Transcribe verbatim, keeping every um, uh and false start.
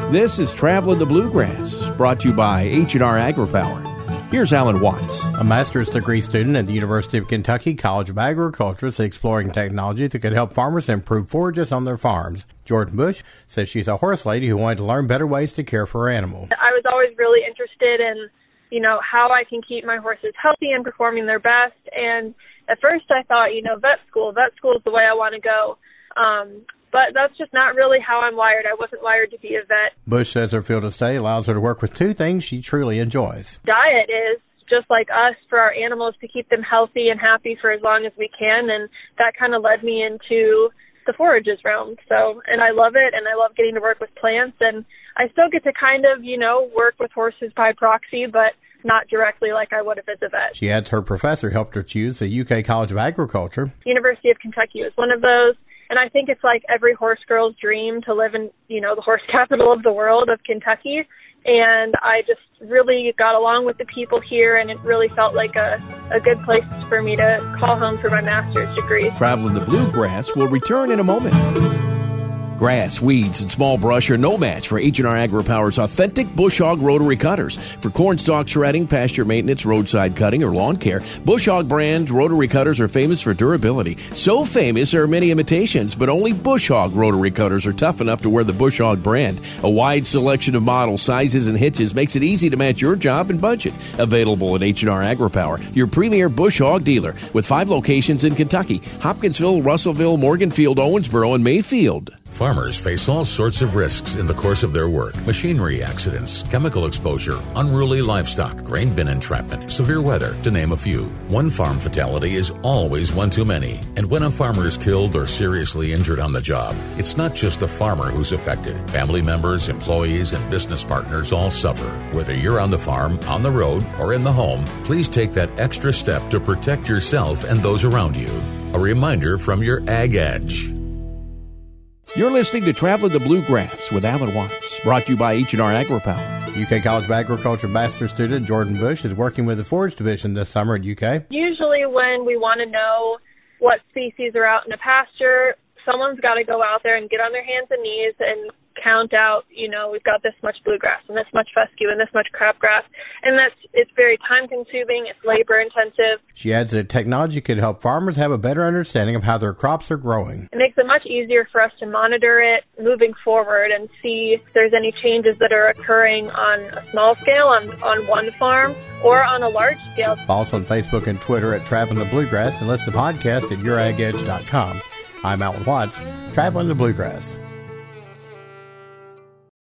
This is Traveling the Bluegrass, brought to you by H and R AgriPower. Here's Alan Watts. A master's degree student at the University of Kentucky College of Agriculture is exploring technology that could help farmers improve forages on their farms. Jordan Bush says she's a horse lady who wanted to learn better ways to care for her animal. I was always really interested in, you know, how I can keep my horses healthy and performing their best. And at first I thought, you know, vet school, vet school is the way I want to go. Um, but that's just not really how I'm wired. I wasn't wired to be a vet. Bush says her field of study allows her to work with two things she truly enjoys. Diet is just like us for our animals to keep them healthy and happy for as long as we can. And that kind of led me into the forages realm. So, and I love it. And I love getting to work with plants. And I still get to kind of, you know, work with horses by proxy, but not directly like I would if as a vet. She adds her professor helped her choose the U K College of Agriculture. University of Kentucky was one of those. And I think it's like every horse girl's dream to live in, you know, the horse capital of the world of Kentucky. And I just really got along with the people here, and it really felt like a, a good place for me to call home for my master's degree. Traveling the Bluegrass will return in a moment. Grass, weeds, and small brush are no match for H and R AgriPower's authentic Bush Hog rotary cutters. For corn stalk shredding, pasture maintenance, roadside cutting, or lawn care, Bush Hog brand rotary cutters are famous for durability. So famous there are many imitations, but only Bush Hog rotary cutters are tough enough to wear the Bush Hog brand. A wide selection of models, sizes, and hitches makes it easy to match your job and budget. Available at H and R AgriPower, your premier Bush Hog dealer, with five locations in Kentucky: Hopkinsville, Russellville, Morganfield, Owensboro, and Mayfield. Farmers face all sorts of risks in the course of their work. Machinery accidents, chemical exposure, unruly livestock, grain bin entrapment, severe weather, to name a few. One farm fatality is always one too many. And when a farmer is killed or seriously injured on the job, it's not just the farmer who's affected. Family members, employees, and business partners all suffer. Whether you're on the farm, on the road, or in the home, please take that extra step to protect yourself and those around you. A reminder from your Ag Edge. You're listening to Traveling the Bluegrass with Alan Watts, brought to you by H and R AgriPower. U K College of Agriculture master's student Jordan Bush is working with the Forage Division this summer at U K. Usually when we want to know what species are out in a pasture, someone's got to go out there and get on their hands and knees and count out, you know, we've got this much bluegrass and this much fescue and this much crabgrass. And that's, it's very time consuming, it's labor intensive. She adds that technology could help farmers have a better understanding of how their crops are growing. It makes it much easier for us to monitor it moving forward and see if there's any changes that are occurring on a small scale on, on one farm or on a large scale. Follow us on Facebook and Twitter at Traveling the Bluegrass and listen to the podcast at your ag edge dot com. I'm Alan Watts, Traveling the Bluegrass.